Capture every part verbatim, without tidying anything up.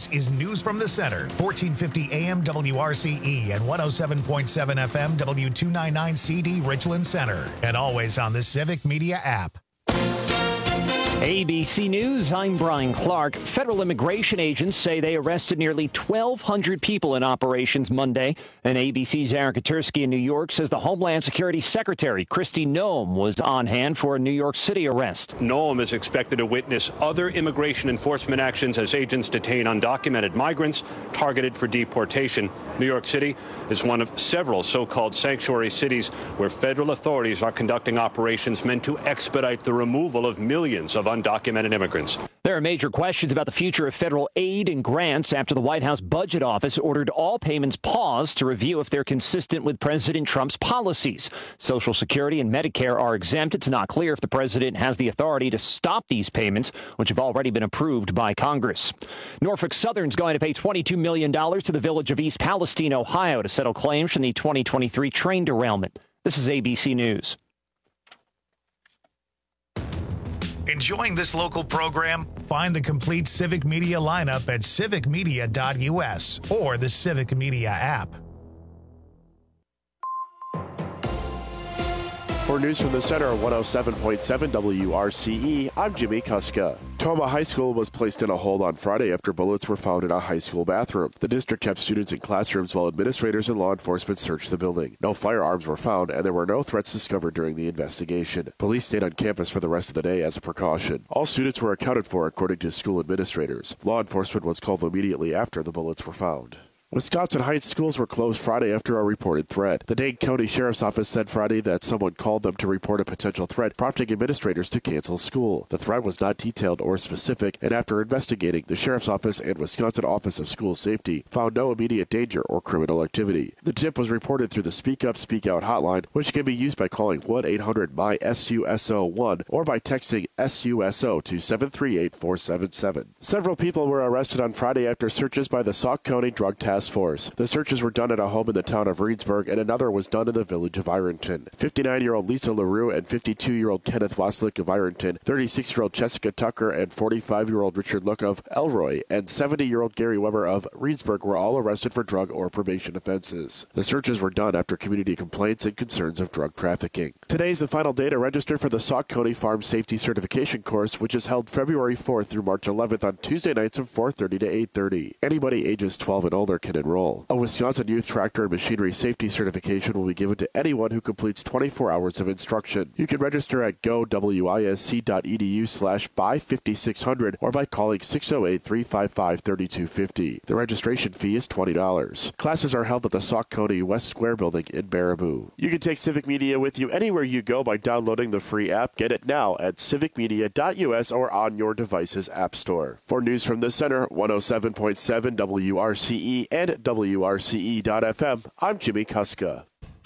This is News from the Center, fourteen fifty A M W R C E and one oh seven point seven F M W two ninety-nine C D Richland Center. And always on the Civic Media app. A B C News, I'm Brian Clark. Federal immigration agents say they arrested nearly twelve hundred people in operations Monday. And A B C's Aaron Katursky in New York says the Homeland Security Secretary, Kristi Noem, was on hand for a New York City arrest. Noem is expected to witness other immigration enforcement actions as agents detain undocumented migrants targeted for deportation. New York City is one of several so-called sanctuary cities where federal authorities are conducting operations meant to expedite the removal of millions of undocumented immigrants. There are major questions about the future of federal aid and grants after the White House Budget Office ordered all payments paused to review if they're consistent with President Trump's policies. Social Security and Medicare are exempt. It's not clear if the president has the authority to stop these payments, which have already been approved by Congress. Norfolk Southern's going to pay twenty-two million dollars to the village of East Palestine, Ohio, to settle claims from the twenty twenty-three train derailment. This is A B C News. Enjoying this local program? Find the complete Civic Media lineup at civic media dot U S or the Civic Media app. For News from the Center, one oh seven point seven W R C E, I'm Jimmy Kuska. Toma High School was placed in a hold on Friday after bullets were found in a high school bathroom. The district kept students in classrooms while administrators and law enforcement searched the building. No firearms were found, and there were no threats discovered during the investigation. Police stayed on campus for the rest of the day as a precaution. All students were accounted for, according to school administrators. Law enforcement was called immediately after the bullets were found. Wisconsin Heights schools were closed Friday after a reported threat. The Dane County Sheriff's Office said Friday that someone called them to report a potential threat, prompting administrators to cancel school. The threat was not detailed or specific, and after investigating, the Sheriff's Office and Wisconsin Office of School Safety found no immediate danger or criminal activity. The tip was reported through the Speak Up, Speak Out hotline, which can be used by calling one eight hundred M Y S U S O one or by texting S U S O to seven three eight four seven seven. Several people were arrested on Friday after searches by the Sauk County Drug Task Force. The searches were done at a home in the town of Reedsburg, and another was done in the village of Ironton. fifty-nine-year-old Lisa LaRue and fifty-two-year-old Kenneth Waslick of Ironton, thirty-six-year-old Jessica Tucker, and forty-five-year-old Richard Look of Elroy, and seventy-year-old Gary Weber of Reedsburg were all arrested for drug or probation offenses. The searches were done after community complaints and concerns of drug trafficking. Today is the final day to register for the Sauk County Farm Safety Certification course, which is held February fourth through March eleventh on Tuesday nights from four thirty to eight thirty. Anybody ages twelve and older can enroll. A Wisconsin Youth Tractor and Machinery Safety Certification will be given to anyone who completes twenty-four hours of instruction. You can register at go wisc dot e d u slash five fifty-six hundred or by calling six oh eight, three five five, three two five oh. The registration fee is twenty dollars. Classes are held at the Sauk County West Square Building in Baraboo. You can take Civic Media with you anywhere you go by downloading the free app. Get it now at civic media dot U S or on your device's app store. For News from the Center, one oh seven point seven W R C E and W R C E dot F M, I'm Jimmy Kuska.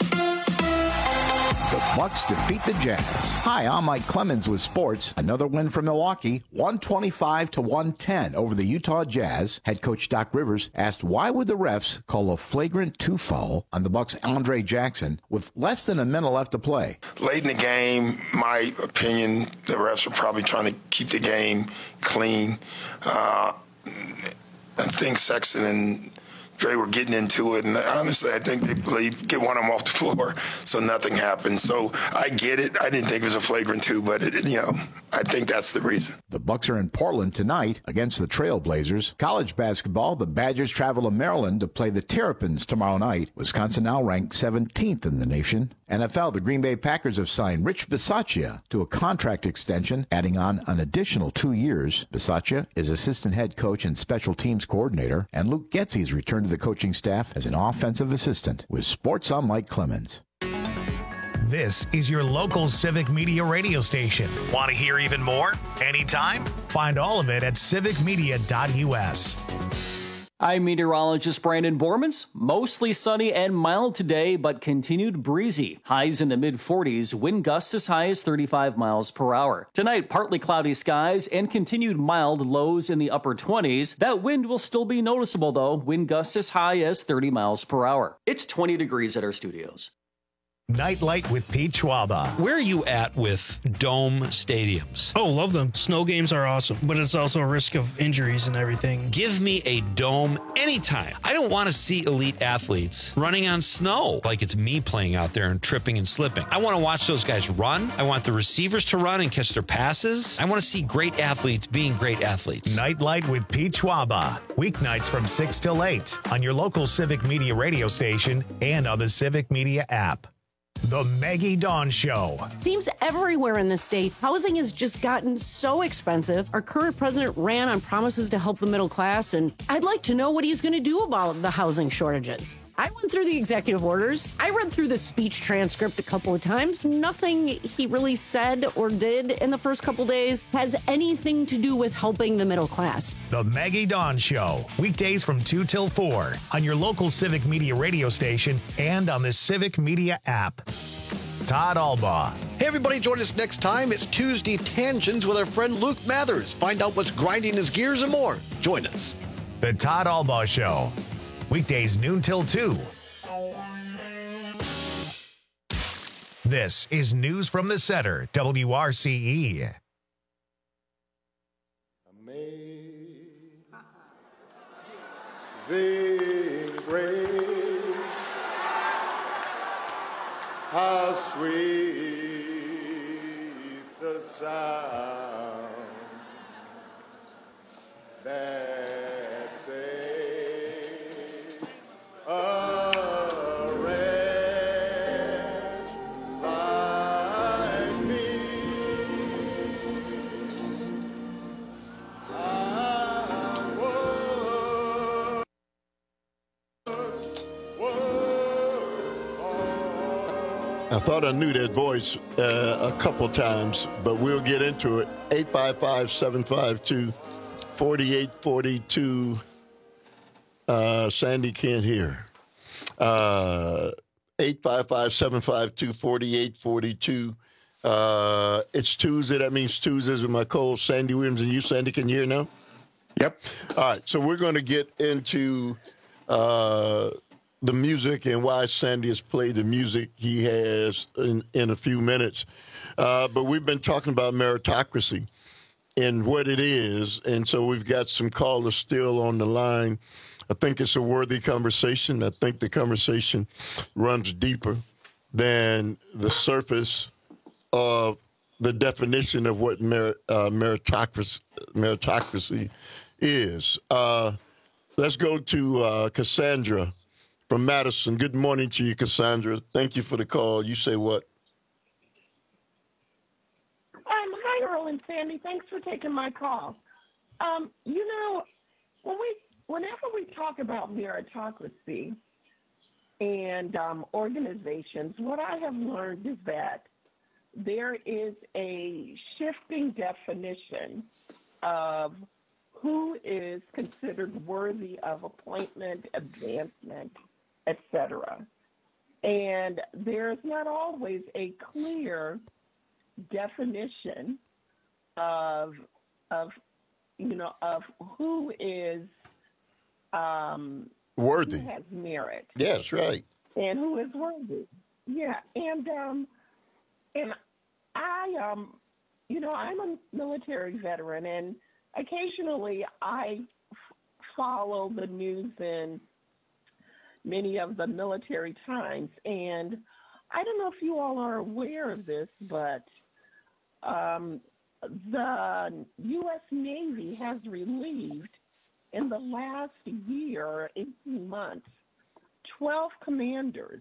The Bucks defeat the Jazz. Hi, I'm Mike Clemens with sports. Another win for Milwaukee, one twenty-five to one ten over the Utah Jazz. Head coach Doc Rivers asked why would the refs call a flagrant two foul on the Bucks' Andre Jackson with less than a minute left to play. Late in the game, my opinion, the refs were probably trying to keep the game clean. Uh, I think Sexton and Dre were getting into it, and honestly, I think they believe get one of them off the floor, so nothing happened. So I get it. I didn't think it was a flagrant two, but it, you know, I think that's the reason. The Bucks are in Portland tonight against the Trailblazers. College basketball, the Badgers travel to Maryland to play the Terrapins tomorrow night. Wisconsin now ranked seventeenth in the nation. N F L, the Green Bay Packers have signed Rich Bisaccia to a contract extension, adding on an additional two years. Bisaccia is assistant head coach and special teams coordinator, and Luke Getsy has returned to the coaching staff as an offensive assistant. With sports, I'm Mike Clemens. This is your local Civic Media radio station. Want to hear even more? Anytime? Find all of it at civic media dot U S. I'm meteorologist Brandon Bormans. Mostly sunny and mild today, but continued breezy. Highs in the mid forties, wind gusts as high as thirty-five miles per hour. Tonight, partly cloudy skies and continued mild lows in the upper twenties. That wind will still be noticeable, though. Wind gusts as high as thirty miles per hour. It's twenty degrees at our studios. Nightlight with Pete Schwaba. Where are you at with dome stadiums? Oh, love them. Snow games are awesome, but it's also a risk of injuries and everything. Give me a dome anytime. I don't want to see elite athletes running on snow like it's me playing out there and tripping and slipping. I want to watch those guys run. I want the receivers to run and catch their passes. I want to see great athletes being great athletes. Nightlight with Pete Schwaba. Weeknights from six till eight on your local Civic Media radio station and on the Civic Media app. The Maggie Dawn Show. Seems everywhere in the state, housing has just gotten so expensive. Our current president ran on promises to help the middle class, and I'd like to know what he's going to do about the housing shortages. I went through the executive orders. I read through the speech transcript a couple of times. Nothing he really said or did in the first couple days has anything to do with helping the middle class. The Maggie Dawn Show. Weekdays from two till four on your local Civic Media radio station and on the Civic Media app. Todd Albaugh. Hey, everybody, join us next time. It's Tuesday Tangents with our friend Luke Mathers. Find out what's grinding his gears and more. Join us. The Todd Albaugh Show. Weekdays noon till two. This is News from the Center, W R C E. Amazing grace, how sweet the sound that saved a wretch like me. I was, I thought I knew that voice uh, a couple times, but we'll get into it. eight five five, seven five two, four eight four two. Uh, Sandy can't hear. Uh, eight five five, seven five two, four eight four two. Uh, it's Tuesday. That means Tuesdays with my co-host Sandy Williams and you. Sandy, can you hear now? Yep. All right. So we're going to get into uh, the music and why Sandy has played the music he has in, in a few minutes. Uh, but we've been talking about meritocracy and what it is. And so we've got some callers still on the line. I think it's a worthy conversation. I think the conversation runs deeper than the surface of the definition of what merit, uh, meritocracy, meritocracy is. Uh, let's go to uh, Cassandra from Madison. Good morning to you, Cassandra. Thank you for the call. You say what? Um, hi, Earl and Sandy. Thanks for taking my call. Um, you know, when we Whenever we talk about meritocracy and um, organizations, what I have learned is that there is a shifting definition of who is considered worthy of appointment, advancement, et cetera. And there's not always a clear definition of, of you know, of who is Um, worthy. Who has merit. Yes, right. And who is worthy. Yeah. And um, and I, um, you know, I'm a military veteran, and occasionally I f- follow the news in many of the military times. And I don't know if you all are aware of this, but um, the U S Navy has relieved in the last year, eighteen months, twelve commanders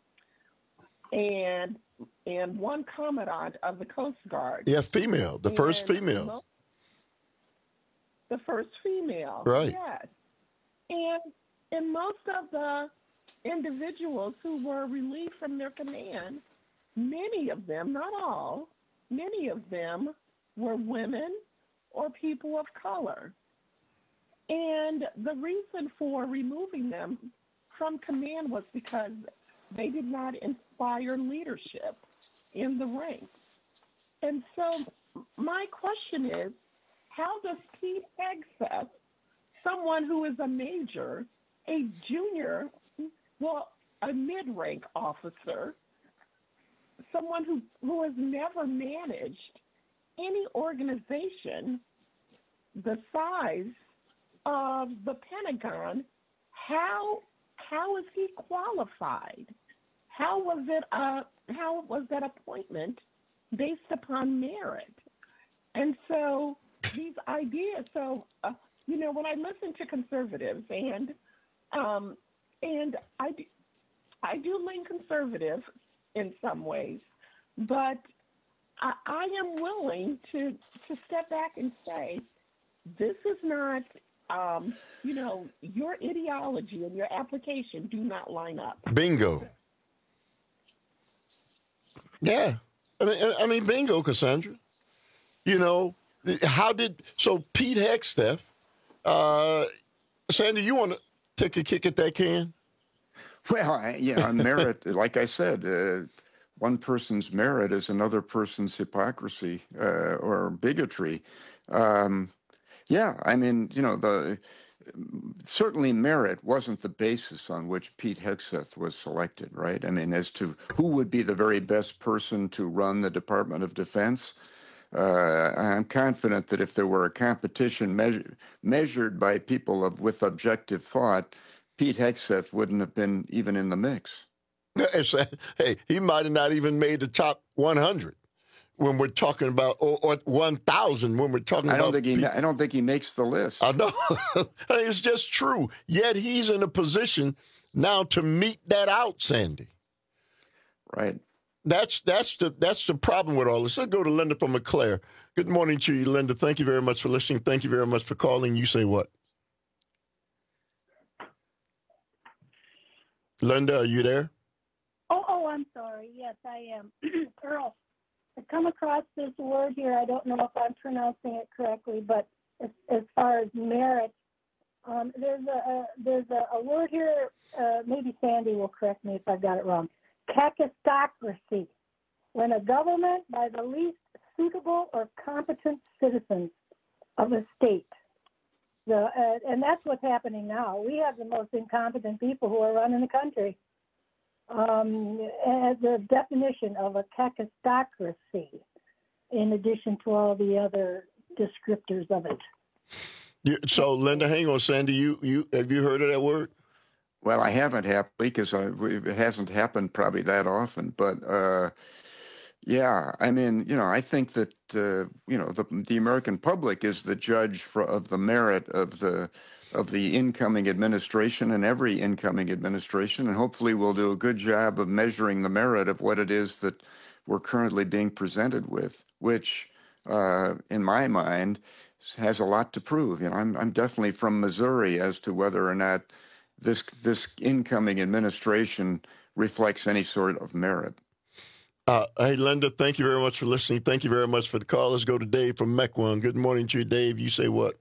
and and one commandant of the Coast Guard. Yeah, female, the and first female. Most, the first female. Right. Yes. And and most of the individuals who were relieved from their command, many of them, not all, many of them were women or people of color. And the reason for removing them from command was because they did not inspire leadership in the ranks. And so my question is, how does Pete Hegseth, someone who is a major, a junior, well, a mid-rank officer, someone who, who has never managed any organization the size of the Pentagon, how how is he qualified? How was it uh how was that appointment based upon merit? And so these ideas. So uh, you know, when I listen to conservatives, and um, and I do, I do lean conservative in some ways, but I, I am willing to to step back and say, this is not, um, you know, your ideology and your application do not line up. Bingo. Yeah. I mean, I mean, bingo, Cassandra. You know, how did, so Pete Hegseth, uh, Sandy, you want to take a kick at that can? Well, I, yeah, merit, like I said, uh, one person's merit is another person's hypocrisy uh, or bigotry. Um, yeah, I mean, you know, the certainly merit wasn't the basis on which Pete Hegseth was selected, right? I mean, as to who would be the very best person to run the Department of Defense, uh, I'm confident that if there were a competition measure, measured by people of, with objective thought, Pete Hegseth wouldn't have been even in the mix. Hey, he might have not even made the top one hundred when we're talking about, or, or one thousand when we're talking I don't about. Think he, I don't think he makes the list. I know. It's just true. Yet he's in a position now to mete that out, Sandy. Right. That's that's the that's the problem with all this. Let's go to Linda from McClare. Good morning to you, Linda. Thank you very much for listening. Thank you very much for calling. You say what? Linda, are you there? Oh, oh, I'm sorry. Yes, I am. Earl, I come across this word here. I don't know if I'm pronouncing it correctly, but as, as far as merit, um, there's a, a there's a, a word here. Uh, maybe Sandy will correct me if I've got it wrong. Kakistocracy, when a government by the least suitable or competent citizens of a state. The, uh, and that's what's happening now. We have the most incompetent people who are running the country. Um, as a definition of a kakistocracy, in addition to all the other descriptors of it. You, so, Linda, hang on, Sandy. You, you have you heard of that word? Well, I haven't happily because it hasn't happened probably that often. But uh, yeah, I mean, you know, I think that uh, you know the the American public is the judge for, of the merit of the. of the incoming administration and every incoming administration, and hopefully we'll do a good job of measuring the merit of what it is that we're currently being presented with, which, uh, in my mind, has a lot to prove. You know, I'm I'm definitely from Missouri as to whether or not this this incoming administration reflects any sort of merit. Uh, hey, Linda, thank you very much for listening. Thank you very much for the call. Let's go to Dave from Mequon. Good morning to you, Dave. You say what?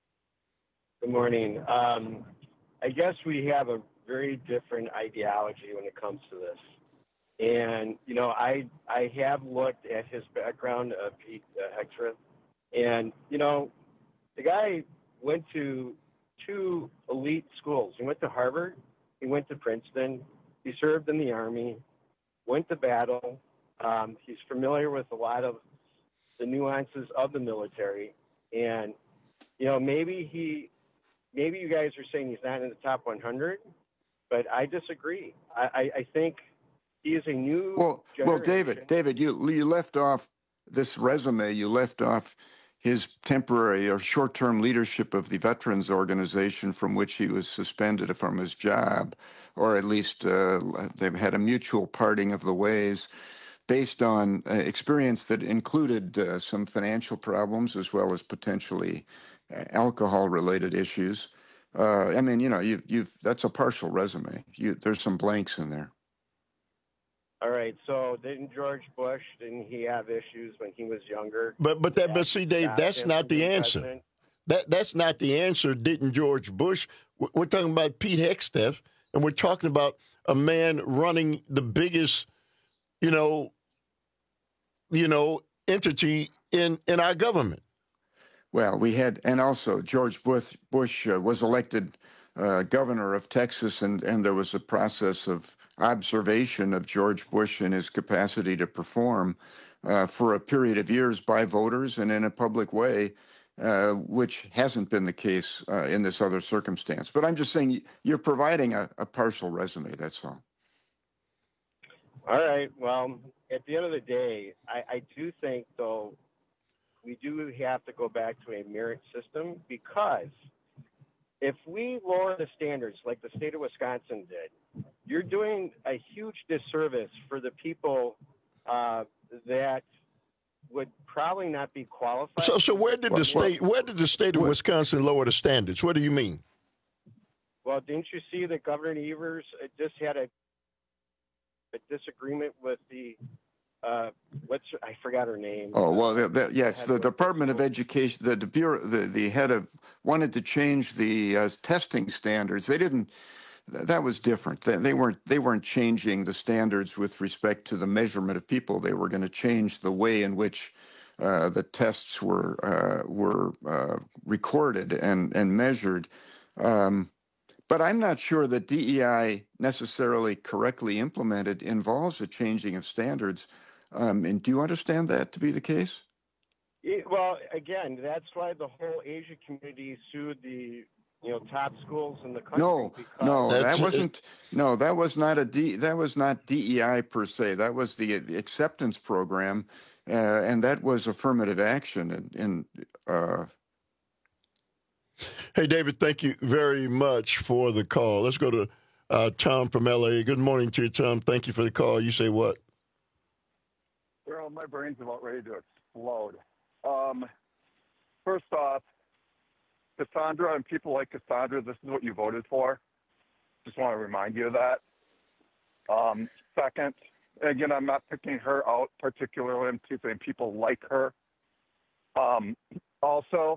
Good morning. Um, I guess we have a very different ideology when it comes to this. And, you know, I I have looked at his background, uh, Pete uh, Hegseth, and, you know, the guy went to two elite schools. He went to Harvard. He went to Princeton. He served in the Army, went to battle. Um, he's familiar with a lot of the nuances of the military. And, you know, maybe he... Maybe you guys are saying he's not in the top one hundred, but I disagree. I, I, I think he is a new well, generation. Well, David, David, you you left off this resume. You left off his temporary or short-term leadership of the Veterans Organization, from which he was suspended from his job, or at least uh, they've had a mutual parting of the ways, based on uh, experience that included uh, some financial problems as well as potentially alcohol-related issues. Uh, I mean, you know, you, you've that's a partial resume. You, there's some blanks in there. All right. So didn't George Bush, didn't he have issues when he was younger? But but that but see, Dave, that's not the answer. President? That that's not the answer. Didn't George Bush? We're talking about Pete Hegseth, and we're talking about a man running the biggest, you know, you know, entity in in our government. Well, we had, and also George Bush, Bush uh, was elected uh, governor of Texas, and, and there was a process of observation of George Bush and his capacity to perform uh, for a period of years by voters and in a public way, uh, which hasn't been the case uh, in this other circumstance. But I'm just saying you're providing a, a partial resume, that's all. All right. Well, at the end of the day, I, I do think, though, we do have to go back to a merit system, because if we lower the standards like the state of Wisconsin did, you're doing a huge disservice for the people uh, that would probably not be qualified. So, so where did the state, where did the state of Wisconsin lower the standards? What do you mean? Well, didn't you see that Governor Evers just had a, a disagreement with the Uh, what's I forgot her name. Oh well, the, the, yes, the Department of Education, the the bureau, the the head of wanted to change the uh, testing standards. They didn't. That was different. They, they weren't. They weren't changing the standards with respect to the measurement of people. They were going to change the way in which uh, the tests were uh, were uh, recorded and and measured. Um, But I'm not sure that D E I necessarily correctly implemented involves a changing of standards. Um, and do you understand that to be the case? Yeah, well, again, that's why the whole Asia community sued the you know top schools in the country. No, no, that wasn't. No, that was not a D. That was not D E I per se. That was the, the acceptance program, uh, and that was affirmative action. And, and uh, Hey, David, thank you very much for the call. Let's go to uh, Tom from L A. Good morning to you, Tom. Thank you for the call. You say what? Well, my brain's about ready to explode. Um, first off, Cassandra and people like Cassandra, this is what you voted for. Just want to remind you of that. Um, second, again, I'm not picking her out particularly. I'm saying people like her. Um, also,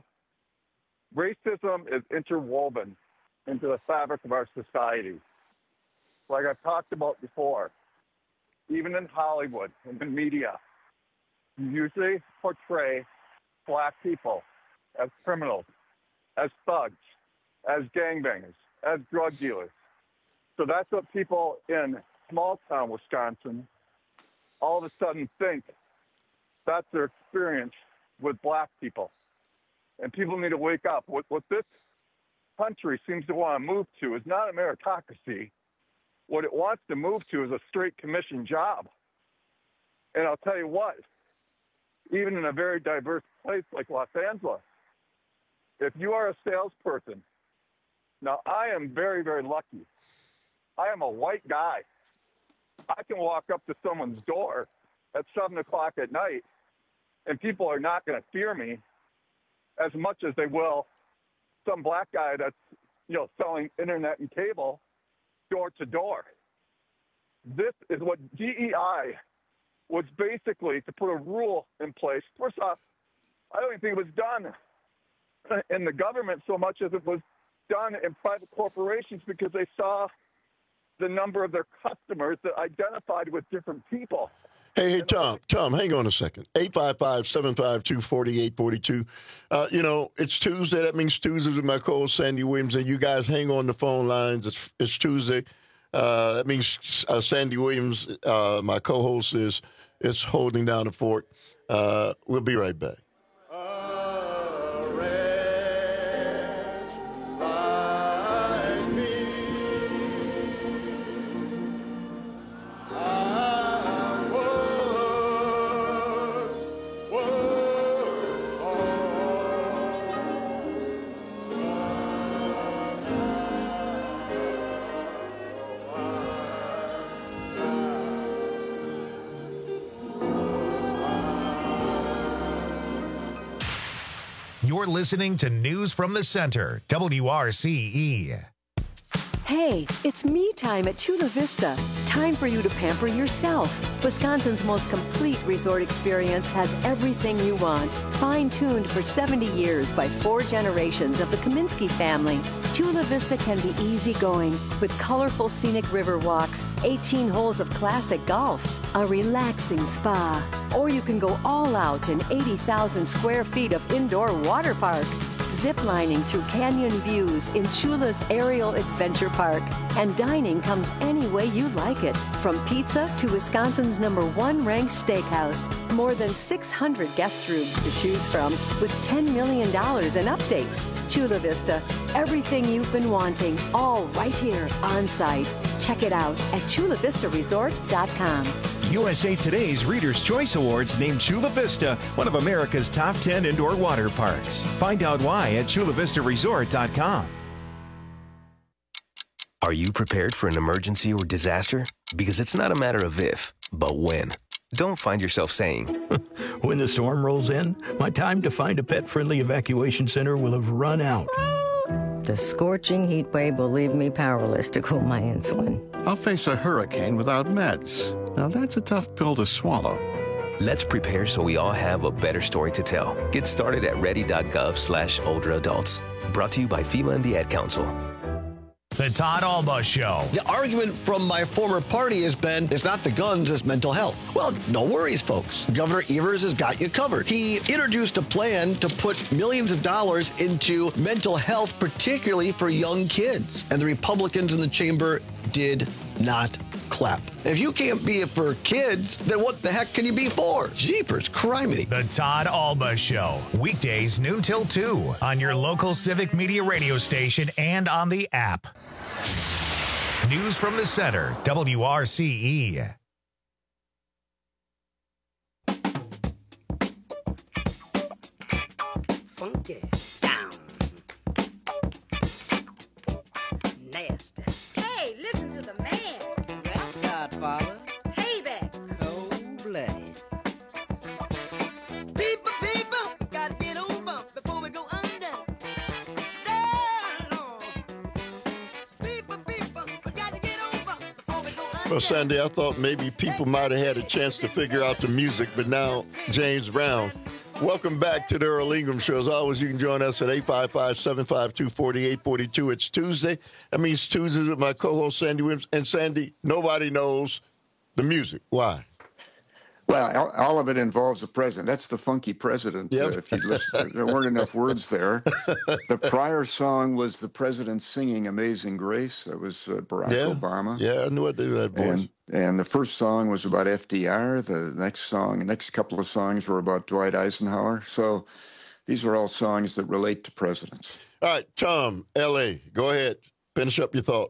racism is interwoven into the fabric of our society. Like I've talked about before, even in Hollywood and in media, you usually portray black people as criminals, as thugs, as gangbangers, as drug dealers. So that's what people in small town Wisconsin all of a sudden think that's their experience with black people. And people need to wake up. What, what this country seems to want to move to is not a meritocracy. What it wants to move to is a straight commission job. And I'll tell you what, even in a very diverse place like Los Angeles, if you are a salesperson, now I am very, very lucky. I am a white guy. I can walk up to someone's door at seven o'clock at night, and people are not going to fear me as much as they will some black guy that's, you know, selling internet and cable door to door. This is what D E I was basically to put a rule in place. First off, I don't even think it was done in the government so much as it was done in private corporations, because they saw the number of their customers that identified with different people. Hey, hey, Tom, Tom, hang on a second. eight five five, seven five two, four eight four two. Uh, you know, it's Tuesday. That means Tuesdays with my co-host, Sandy Williams, and you guys hang on the phone lines. It's, it's Tuesday. Uh, that means uh, Sandy Williams, uh, my co-host, is, is holding down the fort. Uh, we'll be right back. You're listening to News from the Center, W R C E. Hey, it's me time at Chula Vista. Time for you to pamper yourself. Wisconsin's most complete resort experience has everything you want. Fine-tuned for seventy years by four generations of the Kaminsky family, Chula Vista can be easygoing with colorful scenic river walks, eighteen holes of classic golf, a relaxing spa, or you can go all out in eighty thousand square feet of indoor water park. ziplining through canyon views in Chula's Aerial Adventure Park. And dining comes any way you like it, from pizza to Wisconsin's number one ranked steakhouse. More than six hundred guest rooms to choose from with ten million dollars in updates. Chula Vista, everything you've been wanting, all right here on site. Check it out at chula vista resort dot com. U S A Today's Reader's Choice Awards named Chula Vista one of America's top ten indoor water parks. Find out why at chula vista resort dot com. Are you prepared for an emergency or disaster? Because it's not a matter of if, but when. Don't find yourself saying, when the storm rolls in, my time to find a pet-friendly evacuation center will have run out. The scorching heat wave will leave me powerless to cool my insulin. I'll face a hurricane without meds. Now that's a tough pill to swallow. Let's prepare so we all have a better story to tell. Get started at ready.gov slash older adults. Brought to you by FEMA and the Ad Council. The Todd Alba Show. The argument from my former party has been, it's not the guns, it's mental health. Well, no worries, folks. Governor Evers has got you covered. He introduced a plan to put millions of dollars into mental health, particularly for young kids. And the Republicans in the chamber did not clap. If you can't be it for kids, then what the heck can you be for? Jeepers, criminy. The Todd Alba Show. Weekdays noon till two on your local Civic Media radio station and on the app. News from the center, W R C E. Funky down. Nasty. Hey, listen to the man. Rap Godfather. Payback. Cold-blooded. People, people, gotta get over before we go under. Well, Sandy, I thought maybe people might have had a chance to figure out the music, but now James Brown. Welcome back to the Earl Ingram Show. As always, you can join us at eight five five, seven five two, four eight four two. It's Tuesday. That means Tuesdays with my co-host, Sandy Williams. And, Sandy, nobody knows the music. Why? Well, all of it involves the president. That's the funky president. Yep. Uh, if you listen, there weren't enough words there. The prior song was the president singing "Amazing Grace." That was uh, Barack yeah. Obama. Yeah, I knew I did that voice. And, and the first song was about F D R. The next song, the next couple of songs were about Dwight Eisenhower. So these are all songs that relate to presidents. All right, Tom, L A, go ahead. Finish up your thought.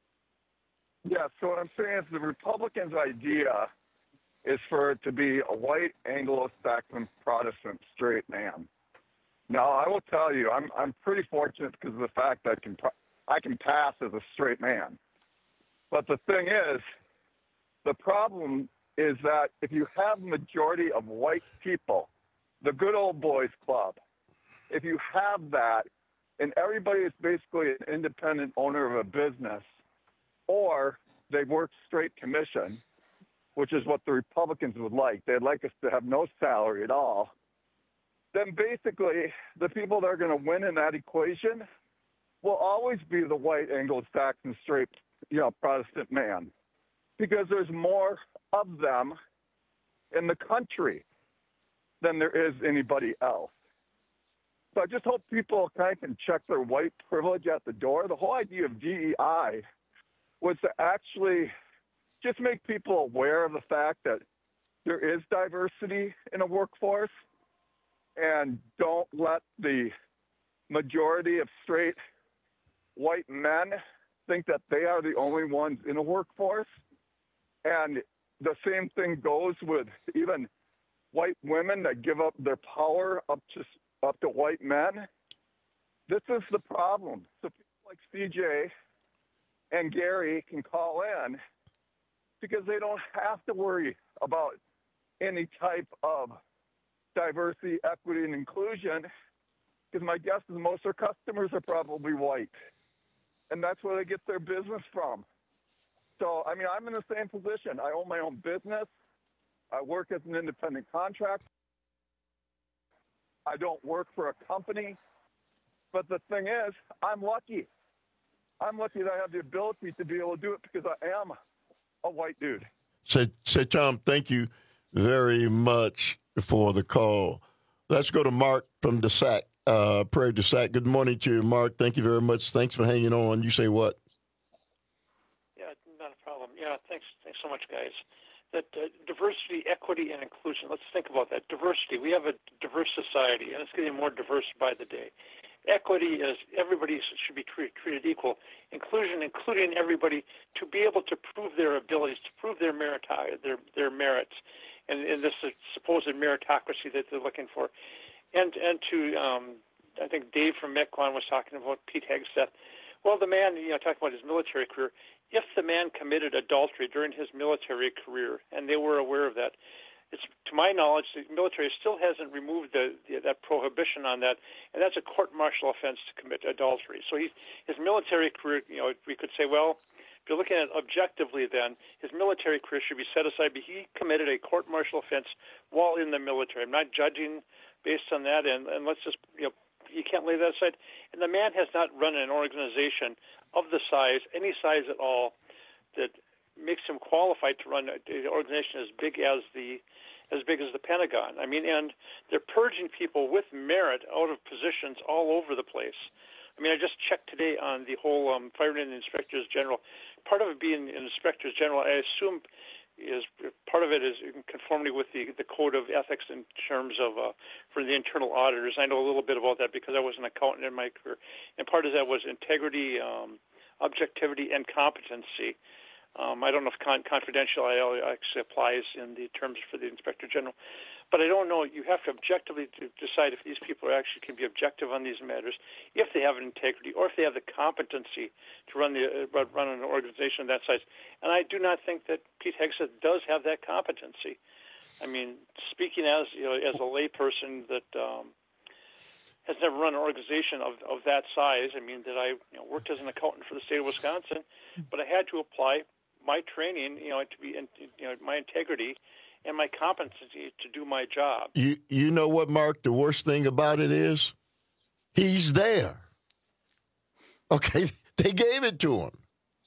Yeah, so what I'm saying is the Republicans' idea is for it to be a white Anglo-Saxon Protestant straight man. Now, I will tell you, I'm I'm pretty fortunate because of the fact that I can I can pass as a straight man. But the thing is, the problem is that if you have majority of white people, the good old boys club, if you have that, and everybody is basically an independent owner of a business, or they work straight commission, which is what the Republicans would like. They'd like us to have no salary at all. Then basically, the people that are going to win in that equation will always be the white Anglo-Saxon straight, you know, Protestant man, because there's more of them in the country than there is anybody else. So I just hope people kind of can check their white privilege at the door. The whole idea of D E I was to actually just make people aware of the fact that there is diversity in a workforce, and don't let the majority of straight white men think that they are the only ones in a workforce. And the same thing goes with even white women that give up their power up to up to white men. This is the problem. So people like C J and Gary can call in, because they don't have to worry about any type of diversity, equity, and inclusion, because my guess is most of their customers are probably white, and that's where they get their business from. So, I mean, I'm in the same position. I own my own business. I work as an independent contractor. I don't work for a company. But the thing is, I'm lucky. I'm lucky that I have the ability to be able to do it because I am a white dude. Say, say, Tom, thank you very much for the call. Let's go to Mark from the Sac. uh, Prairie du Sac. Good morning to you, Mark. Thank you very much. Thanks for hanging on. You say what? Yeah, not a problem. Yeah, thanks. Thanks so much, guys. That uh, diversity, equity, and inclusion. Let's think about that. Diversity. We have a diverse society, and it's getting more diverse by the day. Equity is everybody should be treated, treated equal. Inclusion, including everybody to be able to prove their abilities, to prove their merit, their their merits, and, and this supposed meritocracy that they're looking for. And and to, um, I think Dave from Mequon was talking about Pete Hegseth. Well, the man, you know, talking about his military career. If the man committed adultery during his military career, and they were aware of that, it's, to my knowledge, the military still hasn't removed the, the, that prohibition on that, and that's a court-martial offense to commit adultery. So he's, his military career, you know, we could say, well, if you're looking at it objectively, then his military career should be set aside, but he committed a court-martial offense while in the military. I'm not judging based on that, and, and let's just, you know, you can't lay that aside. And the man has not run an organization of the size, any size at all, that makes him qualified to run an organization as big as the as big as the Pentagon. I mean, and they're purging people with merit out of positions all over the place. I mean, I just checked today on the whole um, firing in the inspectors general. Part of it being an inspectors general, I assume, is part of it is in conformity with the, the code of ethics in terms of uh, for the internal auditors. I know a little bit about that because I was an accountant in my career, and part of that was integrity, um, objectivity, and competency. Um, I don't know if con- confidentiality actually applies in the terms for the inspector general, but I don't know. You have to objectively to decide if these people are actually can be objective on these matters, if they have an integrity or if they have the competency to run the uh, run an organization of that size. And I do not think that Pete Hegseth does have that competency. I mean, speaking as you know, as a layperson that um, has never run an organization of, of that size. I mean, that I you know, worked as an accountant for the state of Wisconsin, but I had to apply my training, you know, to be, you know, my integrity and my competency to do my job. You you know what, Mark? The worst thing about it is, he's there. Okay, they gave it to him.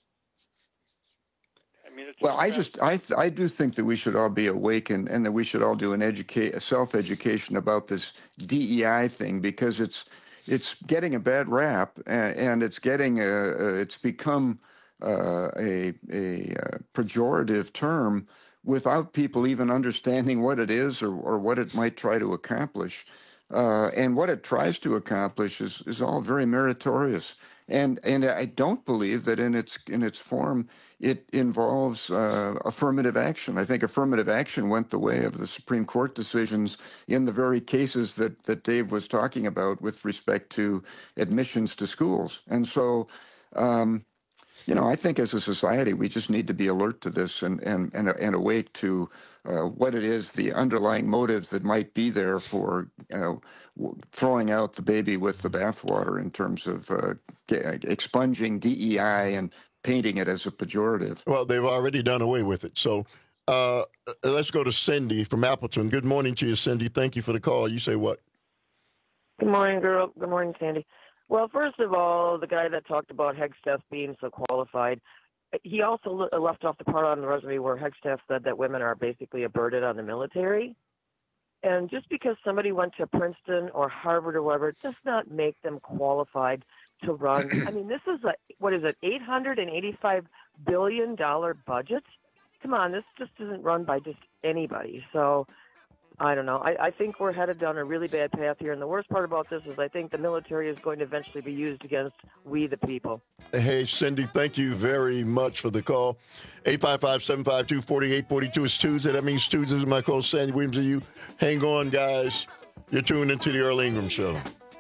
I mean, it's well, I just I th- I do think that we should all be awake and, and that we should all do an educate a self education about this D E I thing because it's it's getting a bad rap and, and it's getting a, a it's become. Uh, a, a uh, pejorative term without people even understanding what it is or, or what it might try to accomplish. Uh, and what it tries to accomplish is, is all very meritorious. And and I don't believe that in its in its form it involves uh, affirmative action. I think affirmative action went the way of the Supreme Court decisions in the very cases that, that Dave was talking about with respect to admissions to schools. And so um, You know, I think as a society, we just need to be alert to this and and and, and awake to uh, what it is, the underlying motives that might be there for uh, throwing out the baby with the bathwater in terms of uh, expunging D E I and painting it as a pejorative. Well, they've already done away with it. So uh, let's go to Cindy from Appleton. Good morning to you, Cindy. Thank you for the call. You say what? Good morning, girl. Good morning, Sandy. Well, first of all, the guy that talked about Hegseth being so qualified, he also left off the part on the resume where Hegseth said that women are basically a burden on the military. And just because somebody went to Princeton or Harvard or whatever, does not make them qualified to run. I mean, this is a, what is it, eight hundred eighty-five billion dollars budget? Come on, this just isn't run by just anybody. So I don't know. I, I think we're headed down a really bad path here. And the worst part about this is I think the military is going to eventually be used against we the people. Hey, Cindy, thank you very much for the call. eight five five, seven five two, four eight four two is Tuesday. That means Tuesday is my call. Sandy Williams and you. Hang on, guys. You're tuned into the Earl Ingram Show.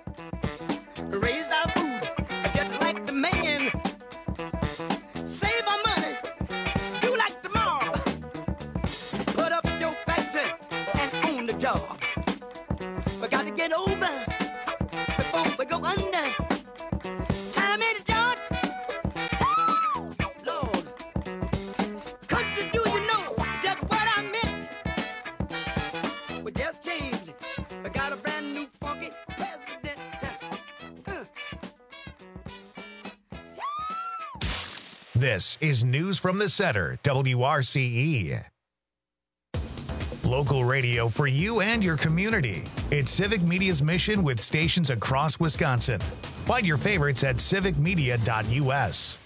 Raise our food just like the man. Save our money. Do like the mob. Put up your factory and own the job. We got to get over before we go under. Time in the joint. Oh, Lord. Country, do you know just what I meant? We just changed. We got a brand new funky president. This is News from the Center, W R C E. Local radio for you and your community. It's Civic Media's mission with stations across Wisconsin. Find your favorites at civic media dot U S.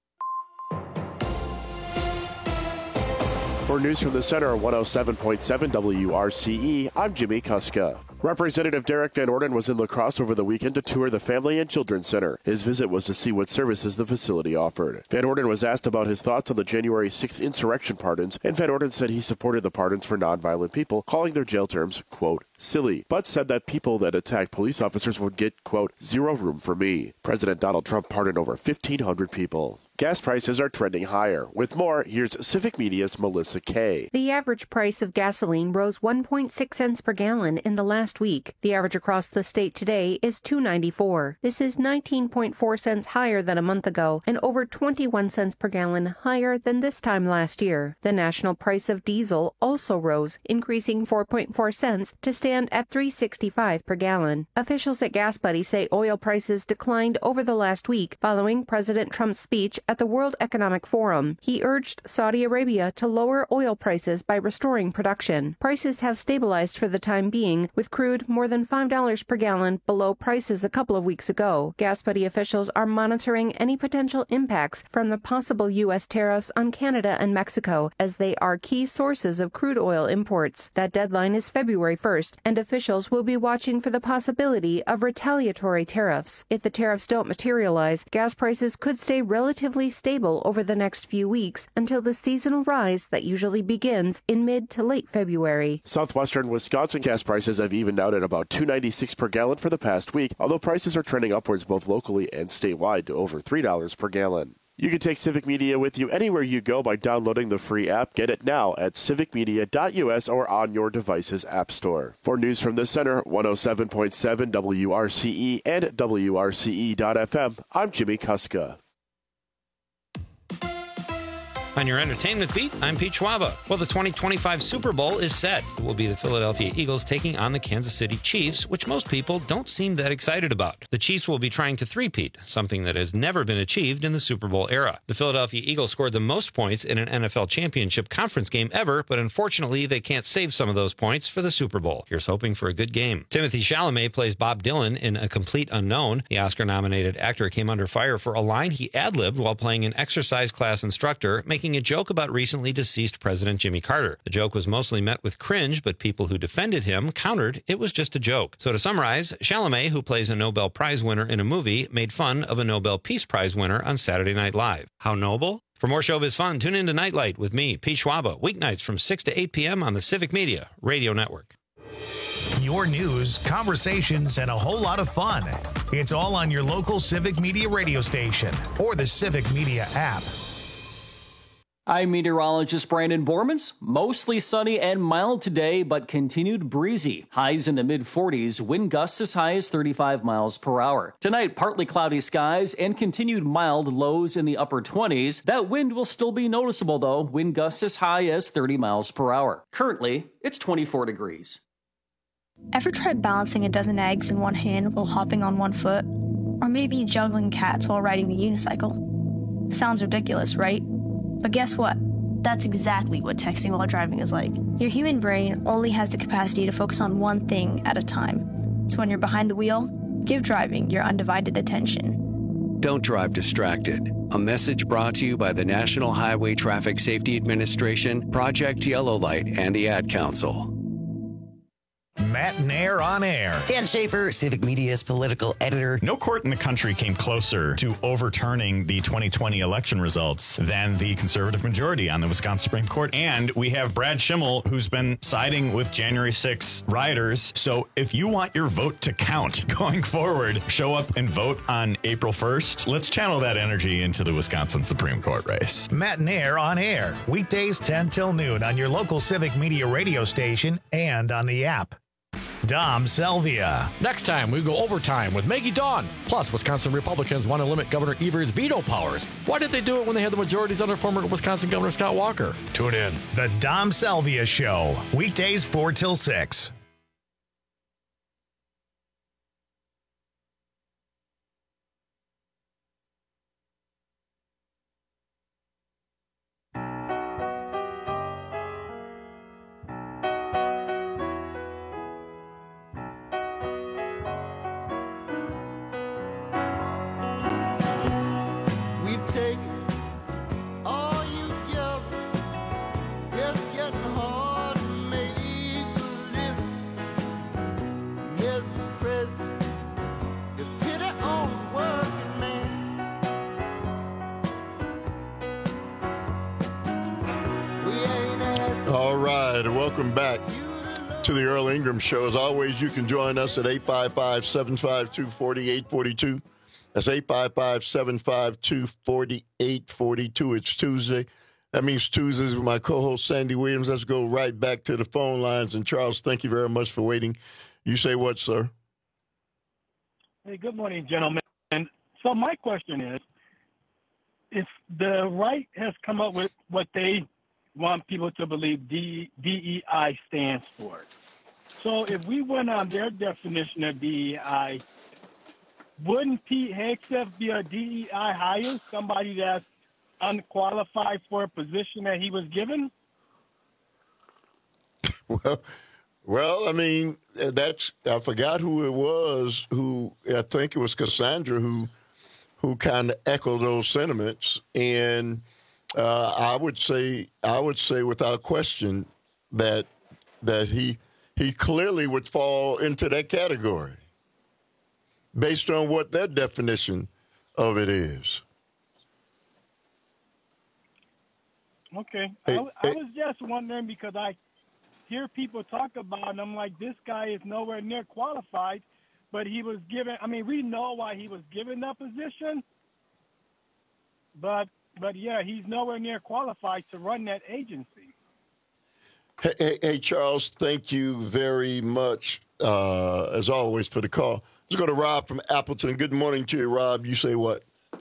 For News from the Center on one oh seven point seven W R C E, I'm Jimmy Kuska. Representative Derek Van Orden was in La Crosse over the weekend to tour the Family and Children's Center. His visit was to see what services the facility offered. Van Orden was asked about his thoughts on the January sixth insurrection pardons, and Van Orden said he supported the pardons for nonviolent people, calling their jail terms, quote, silly, but said that people that attacked police officers would get, quote, zero room for me. President Donald Trump pardoned over fifteen hundred people. Gas prices are trending higher. With more, here's Civic Media's Melissa Kay. The average price of gasoline rose one point six cents per gallon in the last week. The average across the state today is two ninety-four. This is nineteen point four cents higher than a month ago and over twenty-one cents per gallon higher than this time last year. The national price of diesel also rose, increasing four point four cents to stand at three sixty-five per gallon. Officials at Gas Buddy say oil prices declined over the last week following President Trump's speech at the World Economic Forum. He urged Saudi Arabia to lower oil prices by restoring production. Prices have stabilized for the time being, with crude more than five dollars per gallon below prices a couple of weeks ago. Gas Buddy officials are monitoring any potential impacts from the possible U S tariffs on Canada and Mexico, as they are key sources of crude oil imports. That deadline is February first, and officials will be watching for the possibility of retaliatory tariffs. If the tariffs don't materialize, gas prices could stay relatively stable over the next few weeks until the seasonal rise that usually begins in mid to late February. Southwestern Wisconsin gas prices have evened out at about two ninety-six per gallon for the past week, although prices are trending upwards both locally and statewide to over three dollars per gallon. You can take Civic Media with you anywhere you go by downloading the free app. Get it now at civic media dot U S or on your device's app store. For News from the Center, one oh seven point seven W R C E and W R C E dot F M, I'm Jimmy Kuska. On your entertainment beat, I'm Pete Schwaba. Well, the twenty twenty-five Super Bowl is set. It will be the Philadelphia Eagles taking on the Kansas City Chiefs, which most people don't seem that excited about. The Chiefs will be trying to three-peat, something that has never been achieved in the Super Bowl era. The Philadelphia Eagles scored the most points in an N F L championship conference game ever, but unfortunately, they can't save some of those points for the Super Bowl. Here's hoping for a good game. Timothée Chalamet plays Bob Dylan in A Complete Unknown. The Oscar-nominated actor came under fire for a line he ad-libbed while playing an exercise class instructor, making a joke about recently deceased President Jimmy Carter. The joke was mostly met with cringe, but people who defended him countered it was just a joke. So to summarize, Chalamet, who plays a Nobel Prize winner in a movie, made fun of a Nobel Peace Prize winner on Saturday Night Live. How noble? For more showbiz fun, tune in to Nightlight with me, Pete Schwaba, weeknights from six to eight p.m. on the Civic Media Radio Network. Your news, conversations, and a whole lot of fun. It's all on your local Civic Media radio station or the Civic Media app. I'm meteorologist Brandon Bormans. Mostly sunny and mild today, but continued breezy. Highs in the mid forties, wind gusts as high as thirty-five miles per hour. Tonight, partly cloudy skies and continued mild lows in the upper twenties. That wind will still be noticeable, though. Wind gusts as high as thirty miles per hour. Currently, it's twenty-four degrees. Ever tried balancing a dozen eggs in one hand while hopping on one foot? Or maybe juggling cats while riding a unicycle? Sounds ridiculous, right? But guess what? That's exactly what texting while driving is like. Your human brain only has the capacity to focus on one thing at a time. So when you're behind the wheel, give driving your undivided attention. Don't drive distracted. A message brought to you by the National Highway Traffic Safety Administration, Project Yellow Light, and the Ad Council. Matt Nair on air. Dan Schaefer, Civic Media's political editor. No court in the country came closer to overturning the twenty twenty election results than the conservative majority on the Wisconsin Supreme Court. And we have Brad Schimmel, who's been siding with January sixth rioters. So if you want your vote to count going forward, show up and vote on April first. Let's channel that energy into the Wisconsin Supreme Court race. Matt Nair on air. Weekdays ten till noon on your local Civic Media radio station and on the app. Dom Selvia. Next time, we go overtime with Maggie Dawn. Plus, Wisconsin Republicans want to limit Governor Evers' veto powers. Why did they do it when they had the majorities under former Wisconsin Governor Scott Walker? Tune in. The Dom Selvia Show. Weekdays four till six. All right, welcome back to the Earl Ingram Show. As always, you can join us at eight five five, seven five two, four eight four two. That's eight five five, seven five two, four eight four two. It's Tuesday. That means Tuesdays with my co-host, Sandy Williams. Let's go right back to the phone lines. And, Charles, thank you very much for waiting. You say what, sir? Hey, good morning, gentlemen. So my question is, if the right has come up with what they want people to believe D E I stands for. So if we went on their definition of D E I, wouldn't Pete Hegseth be a D E I hire, somebody that's unqualified for a position that he was given? Well, well, I mean, that's I forgot who it was. Who I think it was Cassandra who who kind of echoed those sentiments, and uh, I would say I would say without question that that he he clearly would fall into that category based on what that definition of it is. Okay. Hey, I, I hey. was just wondering because I hear people talk about it, and I'm like, this guy is nowhere near qualified, but he was given, I mean, we know why he was given that position, but, but yeah, he's nowhere near qualified to run that agency. Hey, hey, hey Charles, thank you very much, uh, as always, for the call. Let's go to Rob from Appleton. Good morning to you, Rob. You say what?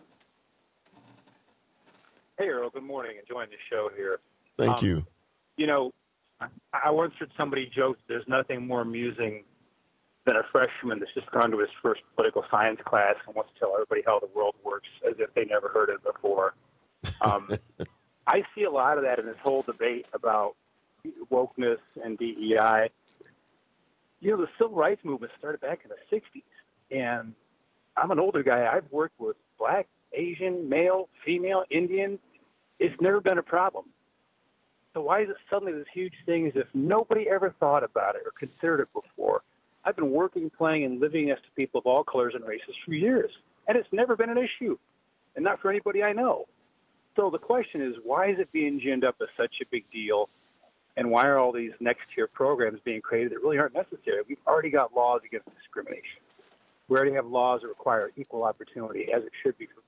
Hey, Earl. Good morning. Enjoying the show here. Thank um, you. You know, I once heard somebody joke there's nothing more amusing than a freshman that's just gone to his first political science class and wants to tell everybody how the world works as if they never heard it before. Um, I see a lot of that in this whole debate about wokeness and D E I. You know, the civil rights movement started back in the sixties, and I'm an older guy. I've worked with black, Asian, male, female, Indian. It's never been a problem. So why is it suddenly this huge thing as if nobody ever thought about it or considered it before? I've been working, playing, and living next to people of all colors and races for years, and it's never been an issue, and not for anybody I know. So the question is, why is it being ginned up as such a big deal, and why are all these next-tier programs being created that really aren't necessary? We've already got laws against discrimination. We already have laws that require equal opportunity, as it should be.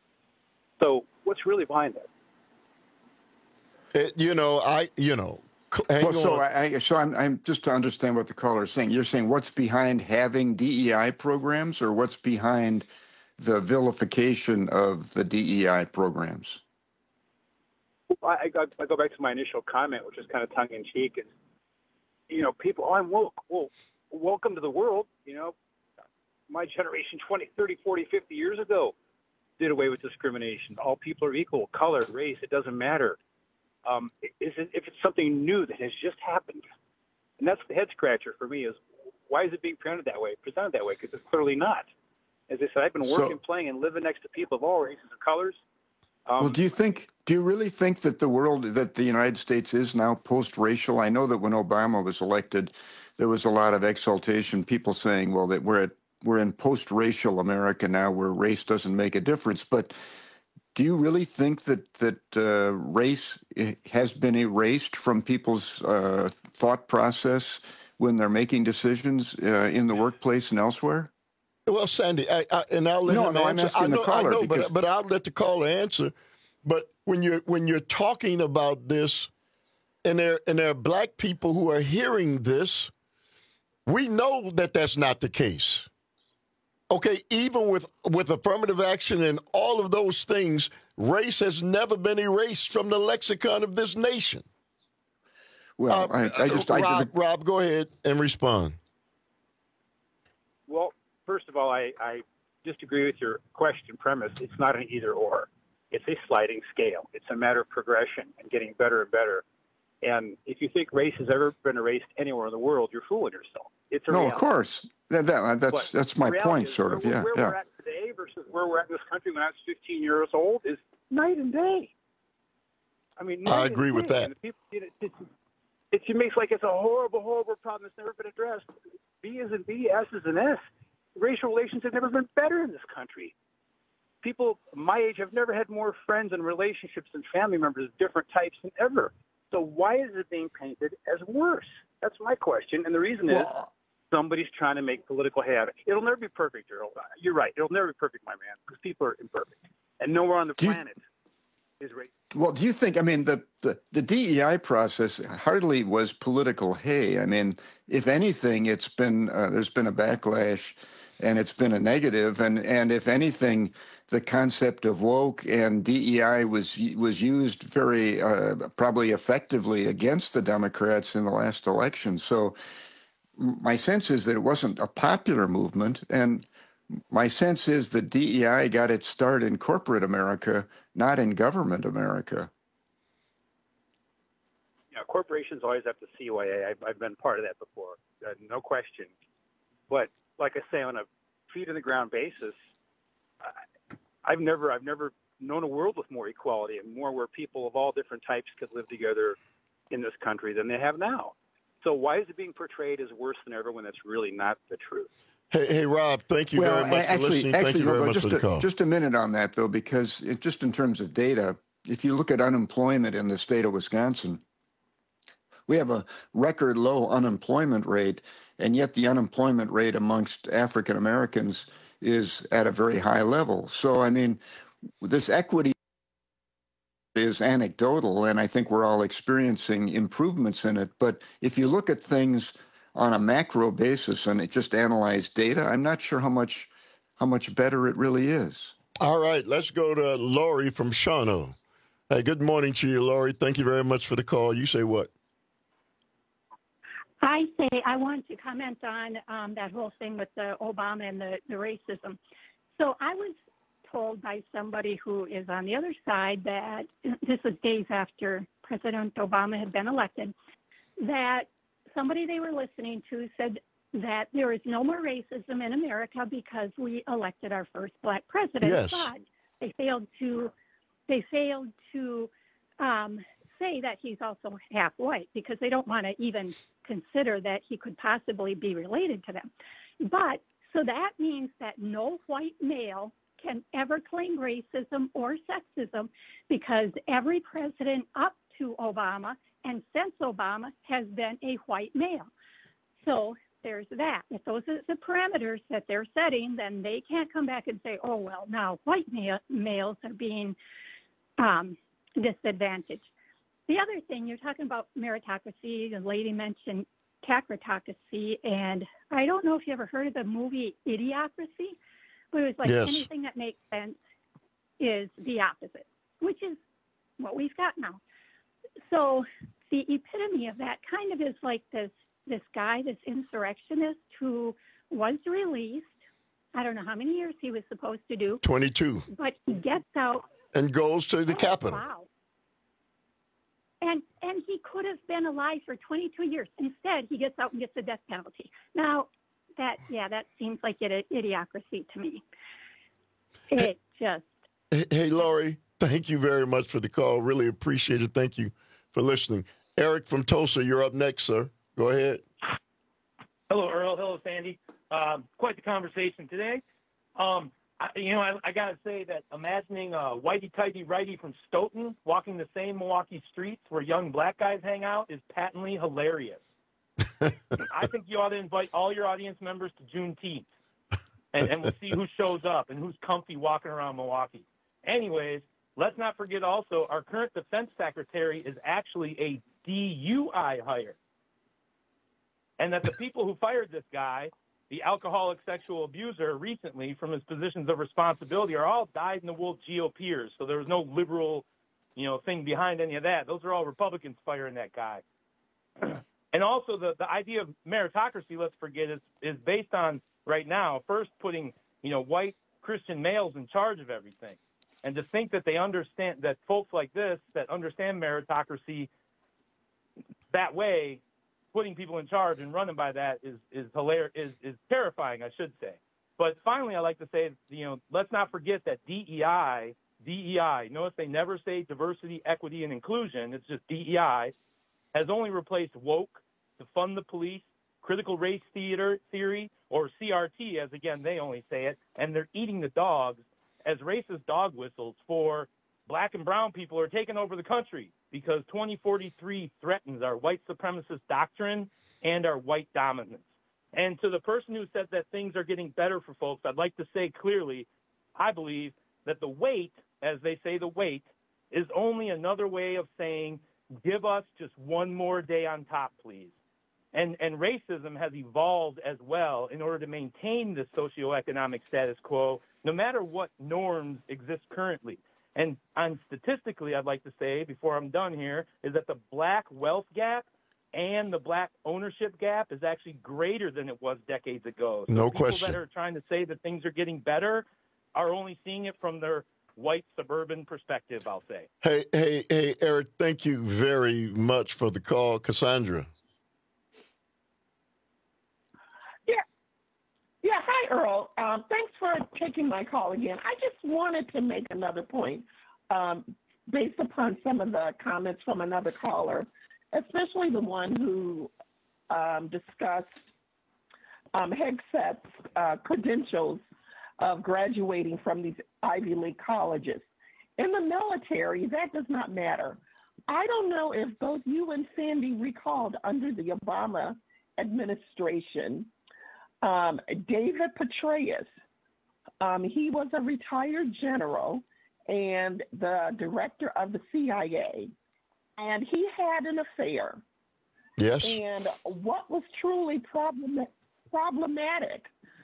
So what's really behind that? It, you know, I, you know, hang well, so on. I, so I'm, I'm just to understand what the caller is saying. You're saying what's behind having D E I programs, or what's behind the vilification of the D E I programs? I, I, I go back to my initial comment, which is kind of tongue in cheek. Is you know, people, oh, I'm woke. Well, welcome to the world. You know, my generation, twenty, thirty, forty, fifty years ago, did away with discrimination. All people are equal, color, race, it doesn't matter. Um, is it, if it's something new that has just happened, and that's the head scratcher for me, is why is it being presented that way? Presented that way because it's clearly not. As I said, I've been working, so, playing, and living next to people of all races and colors. Um, well, do you think? Do you really think that the world, that the United States is now post-racial? I know that when Obama was elected, there was a lot of exultation. People saying, "Well, that we're at, we're in post-racial America now, where race doesn't make a difference." But do you really think that that uh, race has been erased from people's uh, thought process when they're making decisions uh, in the workplace and elsewhere? Well, Sandy, I, I, and I'll let no, him no, answer. I'm asking I know, the caller I know, because... but but I'll let the caller answer. But when you're when you're talking about this, and there and there are black people who are hearing this, we know that that's not the case. Okay, even with, with affirmative action and all of those things, race has never been erased from the lexicon of this nation. Well, uh, I, I just... Rob, I, I, Rob, go ahead and respond. Well, first of all, I, I disagree with your question premise. It's not an either-or. It's a sliding scale. It's a matter of progression and getting better and better. And if you think race has ever been erased anywhere in the world, you're fooling yourself. It's a no, reality. of course. That, that, that's But that's my point, sort of. Where, yeah, where yeah. we're at today versus where we're at in this country when I was fifteen years old is night and day. I mean, I agree with that. And people, it, it, it, it makes like it's a horrible, horrible problem that's never been addressed. B is in B, S is in S. Racial relations have never been better in this country. People my age have never had more friends and relationships and family members of different types than ever. So why is it being painted as worse? That's my question. And the reason is somebody's trying to make political havoc. It'll never be perfect, Earl. You're right. It'll never be perfect, my man, because people are imperfect. And nowhere on the Do you- planet is racist. Well, do you think, I mean, the, the, the D E I process hardly was political hay. I mean, if anything, it's been, uh, there's been a backlash and it's been a negative. And, and if anything, the concept of woke and D E I was, was used very, uh, probably effectively against the Democrats in the last election. So my sense is that it wasn't a popular movement. And my sense is that D E I got its start in corporate America, not in government America. You know, corporations always have to C Y A. I've, I've been part of that before, uh, no question. But like I say, on a feet in the ground basis, I, I've never, I've never known a world with more equality and more where people of all different types could live together in this country than they have now. So why is it being portrayed as worse than ever when that's really not the truth? Hey, hey, Rob, thank you well, very much actually, for listening. Actually, thank you very Robo, much just for the a, call. Just a minute on that, though, because it, just in terms of data, if you look at unemployment in the state of Wisconsin, we have a record low unemployment rate, and yet the unemployment rate amongst African Americans is at a very high level. So, I mean, this equity is anecdotal, and I think we're all experiencing improvements in it. But if you look at things on a macro basis and it just analyze data, I'm not sure how much how much better it really is. All right, let's go to Lori from Shawano. Hey, good morning to you, Lori. Thank you very much for the call. You say what? I say I want to comment on um, that whole thing with the Obama and the, the racism. So I was told by somebody who is on the other side that this was days after President Obama had been elected, that somebody they were listening to said that there is no more racism in America because we elected our first black president. Yes. But they failed to they failed to um, say that he's also half white because they don't want to even consider that he could possibly be related to them. But so that means that no white male can ever claim racism or sexism because every president up to Obama and since Obama has been a white male. So there's that. If those are the parameters that they're setting, then they can't come back and say, oh, well, now white male, males are being um, disadvantaged. The other thing, you're talking about meritocracy. The lady mentioned tacratocracy, and I don't know if you ever heard of the movie Idiocracy, but it was like yes. anything that makes sense is the opposite, which is what we've got now. So the epitome of that kind of is like this this guy, this insurrectionist who was released. I don't know how many years he was supposed to do. twenty-two. But he gets out. And goes to the oh, Capitol. Wow. And and he could have been alive for twenty-two years. Instead, he gets out and gets the death penalty. Now, that, yeah, that seems like it, idiocracy to me. It just. Hey, hey, Lori, thank you very much for the call. Really appreciate it. Thank you for listening. Eric from Tulsa, you're up next, sir. Go ahead. Hello, Earl. Hello, Sandy. Um, quite the conversation today. Um, I, you know, I, I got to say that imagining a whitey-tighty righty from Stoughton walking the same Milwaukee streets where young black guys hang out is patently hilarious. I think you ought to invite all your audience members to Juneteenth, and, and we'll see who shows up and who's comfy walking around Milwaukee. Anyways, let's not forget also our current defense secretary is actually a D U I hire. And that the people who fired this guy, the alcoholic sexual abuser, recently from his positions of responsibility are all dyed-in-the-wool GOPers. So there was no liberal, you know, thing behind any of that. Those are all Republicans firing that guy. And also the, the idea of meritocracy, let's forget, is, is based on right now first putting, you know, white Christian males in charge of everything. And to think that they understand, that folks like this that understand meritocracy that way, putting people in charge and running by that is is hilarious, is, is terrifying, I should say. But finally, I like to say, you know, let's not forget that D E I, D E I, notice they never say diversity, equity, and inclusion. It's just D E I, has only replaced woke, to fund the police, critical race theater theory, or C R T, as again they only say it, and they're eating the dogs as racist dog whistles for black and brown people who are taking over the country. because twenty forty-three threatens our white supremacist doctrine and our white dominance. And to the person who says that things are getting better for folks, I'd like to say clearly, I believe that the wait, as they say, the wait, is only another way of saying, give us just one more day on top, please. And, and racism has evolved as well in order to maintain this socioeconomic status quo, no matter what norms exist currently. And on statistically, I'd like to say, before I'm done here, is that the black wealth gap and the black ownership gap is actually greater than it was decades ago. So no people question. That are trying to say that things are getting better are only seeing it from their white suburban perspective, I'll say. Hey, hey, hey, Eric, thank you very much for the call. Cassandra. Yeah. Yeah. Hi, Earl. Um, thanks for taking my call again. I just wanted to make another point um, based upon some of the comments from another caller, especially the one who um, discussed um, Hegseth's uh, credentials of graduating from these Ivy League colleges. In the military, that does not matter. I don't know if both you and Sandy recalled under the Obama administration, um, David Petraeus, um, he was a retired general and the director of the C I A. And he had an affair. Yes. And what was truly problem- problematic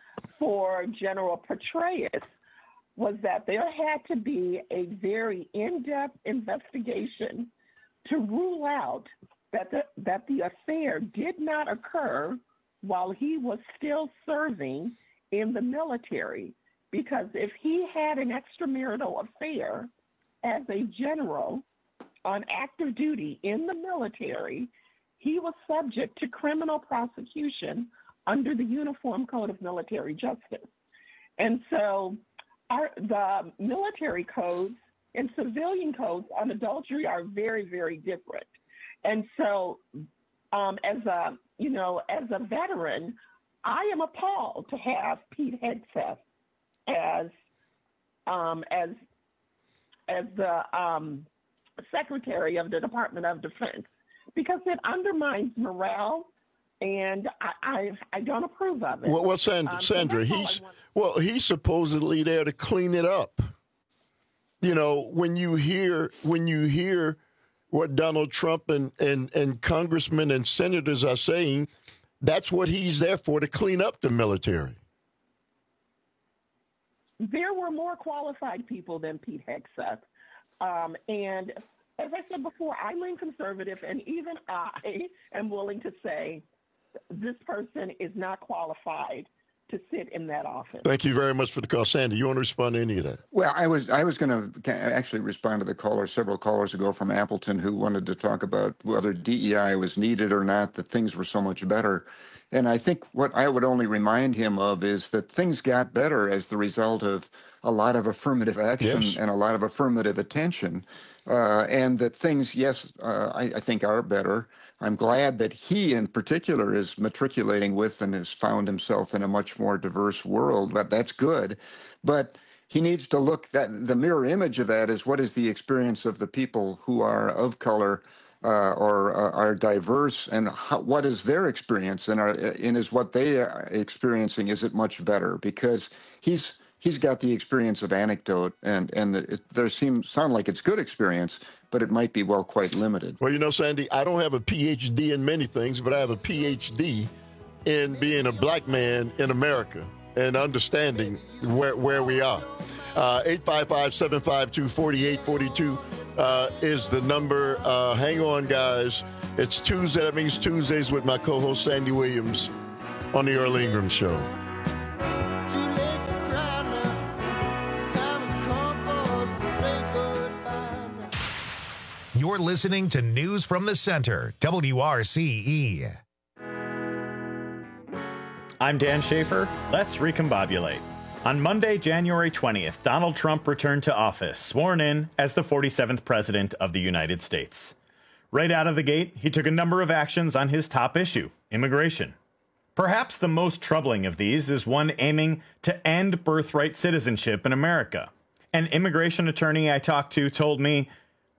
for General Petraeus was that there had to be a very in-depth investigation to rule out that the, that the affair did not occur while he was still serving in the military. Because if he had an extramarital affair as a general on active duty in the military, he was subject to criminal prosecution under the Uniform Code of Military Justice. And so our, the military codes and civilian codes on adultery are very, very different. And so um, as a, you know, as a veteran, I am appalled to have Pete Hegseth as, um, as, as the, um, Secretary of the Department of Defense, because it undermines morale, and I I, I don't approve of it. Well, well Sandra, um, Sandra so he's well, he's supposedly there to clean it up. You know, when you hear when you hear what Donald Trump and and and congressmen and senators are saying, that's what he's there for, to clean up the military. There were more qualified people than Pete Hegseth. Um, and as I said before, I lean conservative, and even I am willing to say this person is not qualified to sit in that office. Thank you very much for the call. Sandy, you want to respond to any of that? Well, I was I was going to actually respond to the caller several callers ago from Appleton who wanted to talk about whether D E I was needed or not, that things were so much better. And I think what I would only remind him of is that things got better as the result of a lot of affirmative action yes. and a lot of affirmative attention, uh, and that things, yes, uh, I, I think are better. I'm glad that he in particular is matriculating with and has found himself in a much more diverse world. But that's good. But he needs to look, that the mirror image of that is what is the experience of the people who are of color uh, or uh, are diverse, and how, what is their experience, and, are, and is what they are experiencing, is it much better? Because he's he's got the experience of anecdote, and and the, it, there seems sound like it's good experience, but it might be well quite limited. Well, you know, Sandy, I don't have a P H D in many things, but I have a P H D in being a black man in America and understanding where where we are. Uh, eight five five, seven five two, four eight four two uh, is the number. Uh, hang on, guys. It's Tuesday. That means Tuesdays with my co-host Sandy Williams on the Earl Ingram Show. You're listening to News from the Center, W R C E. I'm Dan Schaefer. Let's recombobulate. On Monday, January twentieth, Donald Trump returned to office, sworn in as the forty-seventh President of the United States. Right out of the gate, he took a number of actions on his top issue, immigration. Perhaps the most troubling of these is one aiming to end birthright citizenship in America. An immigration attorney I talked to told me,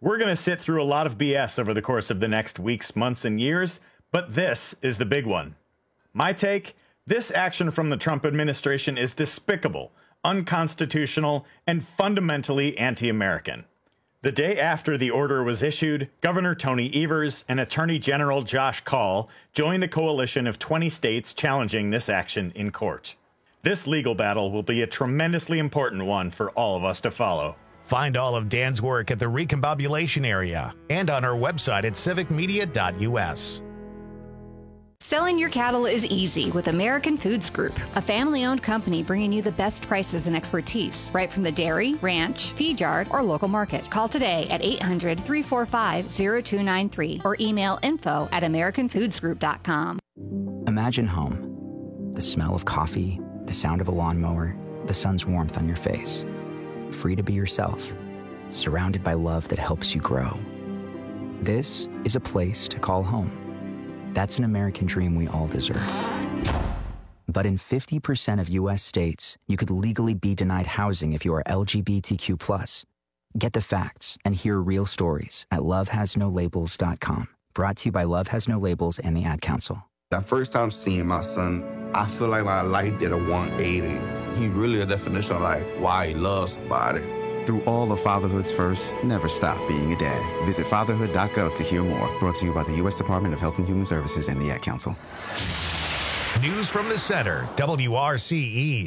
We're going to sit through a lot of B S over the course of the next weeks, months, and years, but this is the big one. My take, this action from the Trump administration is despicable, unconstitutional, and fundamentally anti-American. The day after the order was issued, Governor Tony Evers and Attorney General Josh Kaul joined a coalition of twenty states challenging this action in court. This legal battle will be a tremendously important one for all of us to follow. Find all of Dan's work at the Recombobulation area and on our website at civic media dot u s. Selling your cattle is easy with American Foods Group, a family-owned company bringing you the best prices and expertise right from the dairy, ranch, feed yard, or local market. Call today at eight hundred, three four five, zero two nine three or email info at american foods group dot com. Imagine home. The smell of coffee, the sound of a lawnmower, the sun's warmth on your face. Free to be yourself, surrounded by love that helps you grow. This is a place to call home. That's an American dream we all deserve. But in fifty percent of U S states, you could legally be denied housing if you are L G B T Q plus. Get the facts and hear real stories at love has no labels dot com. Brought to you by Love Has No Labels and the Ad Council. That first time seeing my son, I feel like my life did a one eighty. He really a definition of like why he loves somebody. Through all of fatherhood's first, never stop being a dad. Visit fatherhood dot gov to hear more. Brought to you by the U S Department of Health and Human Services and the Ad Council. News from the Center, W R C E.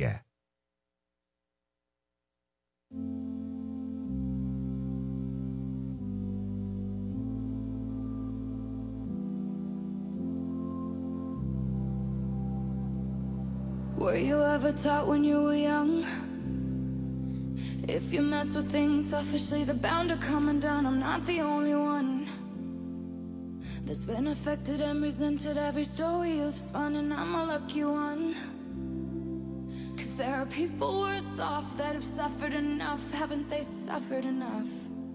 Were you ever taught when you were young? If you mess with things selfishly, they're bound to come undone. I'm not the only one that's been affected and resented every story you've spun, and I'm a lucky one. Cause there are people worse off that have suffered enough. Haven't they suffered enough?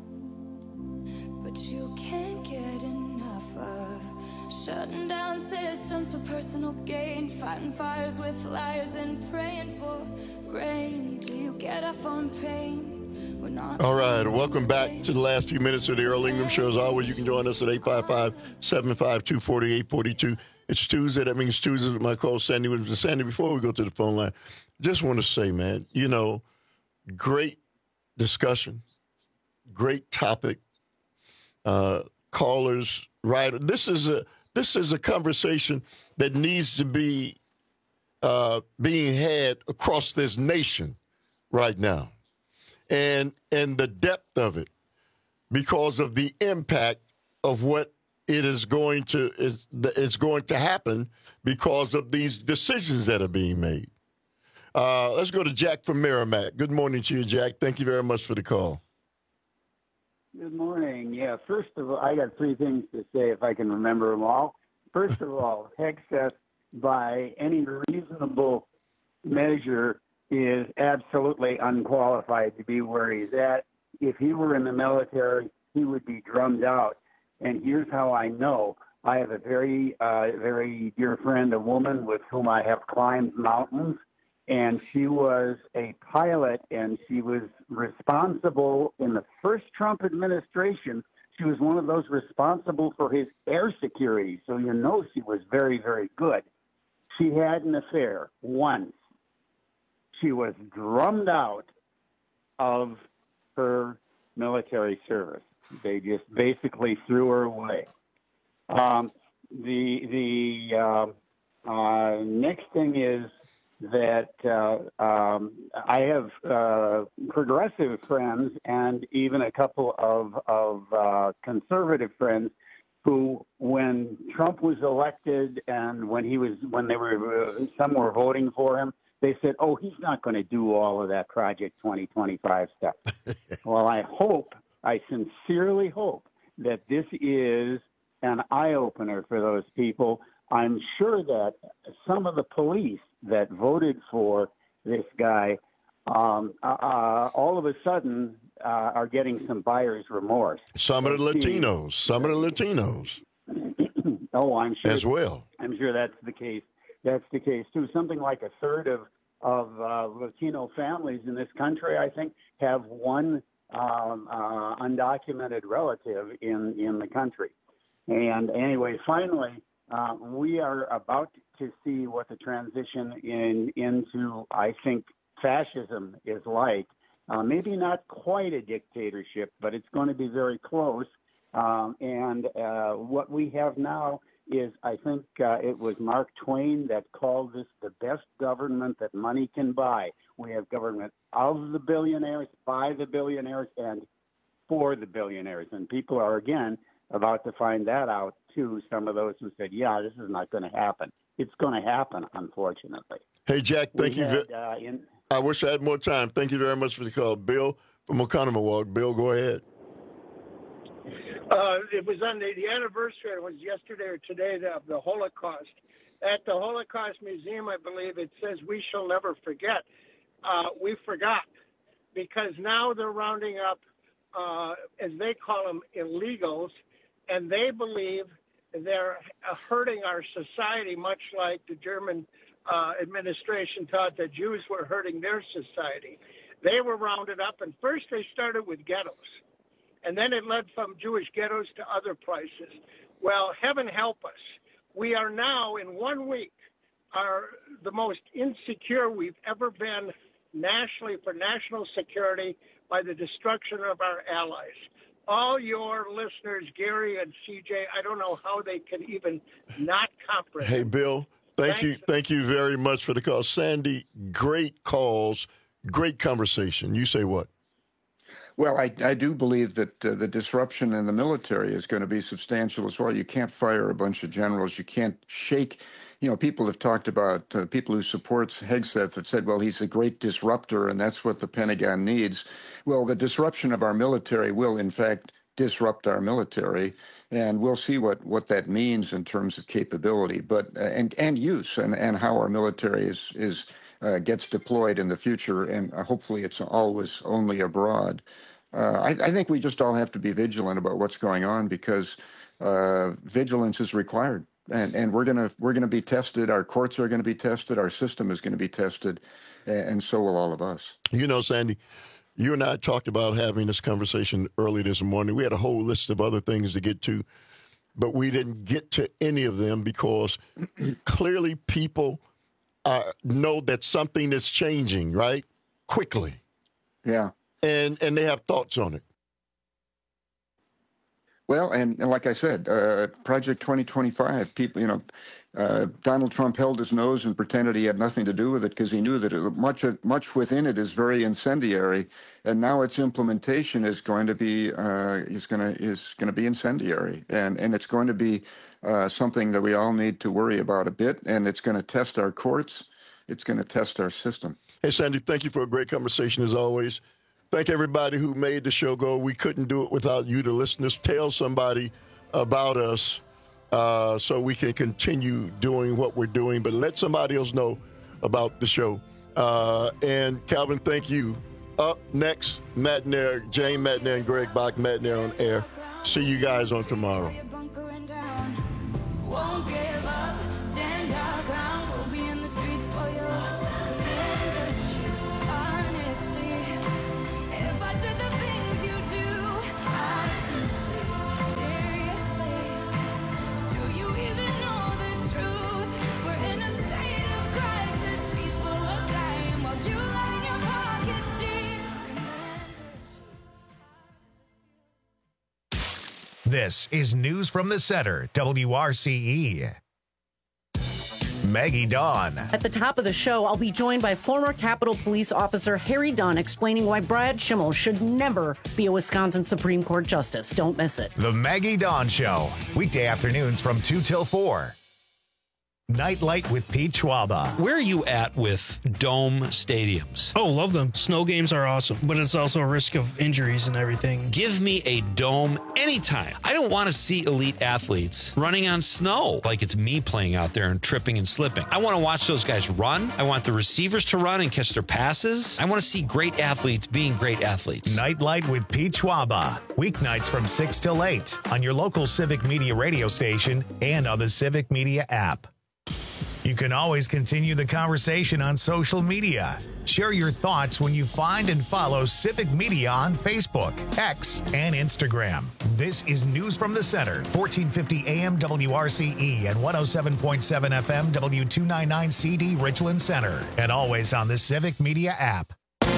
But you can't get enough of shutting down systems for personal gain, fighting fires with liars and praying for rain. Do you get off on pain? We're not. All right, welcome back to the last few minutes of the Earl Ingram Show. As always, you can join us at eight five five, seven five two, four eight four two. It's Tuesday. That means Tuesdays with my co-host Sandy Williams. Sandy, before we go to the phone line, just want to say, man, you know, great discussion, great topic, uh, callers, right? This is a this is a conversation that needs to be uh, being had across this nation right now, and and the depth of it, because of the impact of what it is going to is is going to happen because of these decisions that are being made. Uh, let's go to Jack from Merrimack. Good morning to you, Jack. Thank you very much for the call. Good morning. Yeah, first of all, I got three things to say if I can remember them all. First of all, Hegseth, by any reasonable measure, is absolutely unqualified to be where he's at. If he were in the military, he would be drummed out. And here's how I know. I have a very, uh, very dear friend, a woman with whom I have climbed mountains, and she was a pilot, and she was responsible in the first Trump administration. She was one of those responsible for his air security, so you know she was very, very good. She had an affair once. She was drummed out of her military service. They just basically threw her away. Um, the the uh, uh, next thing is that uh, um, I have uh, progressive friends and even a couple of, of uh, conservative friends who, when Trump was elected and when he was when they were uh, some were voting for him, they said, "Oh, he's not going to do all of that Project twenty twenty-five stuff." Well, I hope, I sincerely hope that this is an eye-opener for those people. I'm sure that some of the police that voted for this guy um, uh, all of a sudden uh, are getting some buyer's remorse. Some of the Latinos, some of the Latinos. Oh, I'm sure. As well. I'm sure that's the case. That's the case, too. Something like a third of, of uh, Latino families in this country, I think, have one um, uh, undocumented relative in, in the country. And anyway, finally, uh, we are about to see what the transition in into, I think, fascism is like. Uh, maybe not quite a dictatorship, but it's going to be very close. Um, and uh, what we have now is, I think uh, it was Mark Twain that called this the best government that money can buy. We have government of the billionaires, by the billionaires, and for the billionaires. And people are, again, about to find that out, too, some of those who said, yeah, this is not going to happen. It's going to happen, unfortunately. Hey, Jack, thank we you. Had, uh, in, I wish I had more time. Thank you very much for the call. Bill from Oconomowoc. Bill, go ahead. Uh, it was on the, the anniversary, it was yesterday or today, of the Holocaust. At the Holocaust Museum, I believe, it says, we shall never forget. Uh, we forgot, because now they're rounding up, uh, as they call them, illegals, and they believe they're hurting our society, much like the German uh, administration thought that Jews were hurting their society. They were rounded up, and first they started with ghettos. And then it led from Jewish ghettos to other places. Well, heaven help us. We are now, in one week, are the most insecure we've ever been nationally for national security by the destruction of our allies. All your listeners, Gary and C J, I don't know how they can even not comprehend. Hey, Bill, thank Thanks. you. Thank you very much for the call. Sandy, great calls, great conversation. You say what? Well, I, I do believe that uh, the disruption in the military is going to be substantial as well. You can't fire a bunch of generals. You can't shake. You know, people have talked about uh, people who support Hegseth have said, well, he's a great disruptor, and that's what the Pentagon needs. Well, the disruption of our military will, in fact, disrupt our military, and we'll see what, what that means in terms of capability, but uh, and and use, and, and how our military is is uh, gets deployed in the future, and uh, hopefully it's always only abroad. Uh, I, I think we just all have to be vigilant about what's going on, because uh, vigilance is required. And and we're gonna we're gonna be tested. Our courts are gonna be tested. Our system is gonna be tested, and so will all of us. You know, Sandy, you and I talked about having this conversation early this morning. We had a whole list of other things to get to, but we didn't get to any of them because clearly people uh, know that something is changing, right? Quickly. Yeah. And and they have thoughts on it. Well, and, and like I said, uh, Project twenty twenty-five, people, you know, uh, Donald Trump held his nose and pretended he had nothing to do with it because he knew that it, much of, much within it is very incendiary, and now its implementation is going to be uh, is going to is going to be incendiary, and and it's going to be uh, something that we all need to worry about a bit, and it's going to test our courts, it's going to test our system. Hey, Sandy, thank you for a great conversation as always. Thank everybody who made the show go. We couldn't do it without you, the listeners. Tell somebody about us uh, so we can continue doing what we're doing, but let somebody else know about the show. Uh, and Calvin, thank you. Up next, Matt Nair, Jane Matt Nair and Greg Bach, Matt Nair on air. See you guys on tomorrow. Won't give up, stand our ground. We'll be in the streets for your commander chief. Honestly, if I did the things you do, I couldn't sleep. Seriously, do you even know the truth? We're in a state of crisis. People are dying while you line your pockets deep. This is News from the Center, W R C E. Maggie Dawn. At the top of the show, I'll be joined by former Capitol Police Officer Harry Dunn explaining why Brad Schimmel should never be a Wisconsin Supreme Court Justice. Don't miss it. The Maggie Dawn Show, weekday afternoons from two till four. Nightlight with Pete Schwaba. Where are you at with dome stadiums? Oh, love them. Snow games are awesome, but it's also a risk of injuries and everything. Give me a dome anytime. I don't want to see elite athletes running on snow like it's me playing out there and tripping and slipping. I want to watch those guys run. I want the receivers to run and catch their passes. I want to see great athletes being great athletes. Nightlight with Pete Schwaba. Weeknights from six till eight on your local Civic Media radio station and on the Civic Media app. You can always continue the conversation on social media. Share your thoughts when you find and follow Civic Media on Facebook, X, and Instagram. This is News from the Center, fourteen fifty A M W R C E and one oh seven point seven F M W two ninety-nine C D Richland Center, and always on the Civic Media app.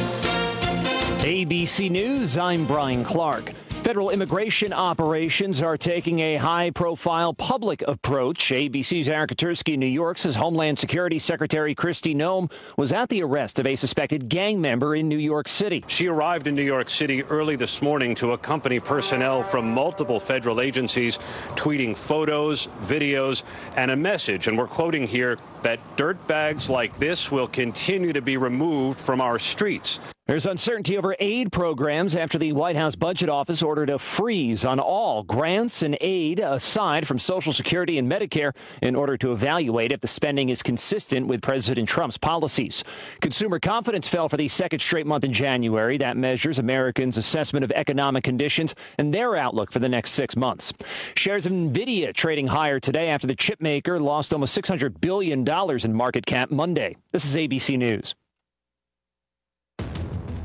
A B C News, I'm Brian Clark. Federal immigration operations are taking a high-profile public approach. A B C's Eric Katursky in New York says Homeland Security Secretary Kristi Noem was at the arrest of a suspected gang member in New York City. She arrived in New York City early this morning to accompany personnel from multiple federal agencies, tweeting photos, videos, and a message. And we're quoting here that dirtbags like this will continue to be removed from our streets. There's uncertainty over aid programs after the White House Budget Office ordered a freeze on all grants and aid aside from Social Security and Medicare in order to evaluate if the spending is consistent with President Trump's policies. Consumer confidence fell for the second straight month in January. That measures Americans' assessment of economic conditions and their outlook for the next six months. Shares of NVIDIA trading higher today after the chip maker lost almost six hundred billion dollars in market cap Monday. This is A B C News.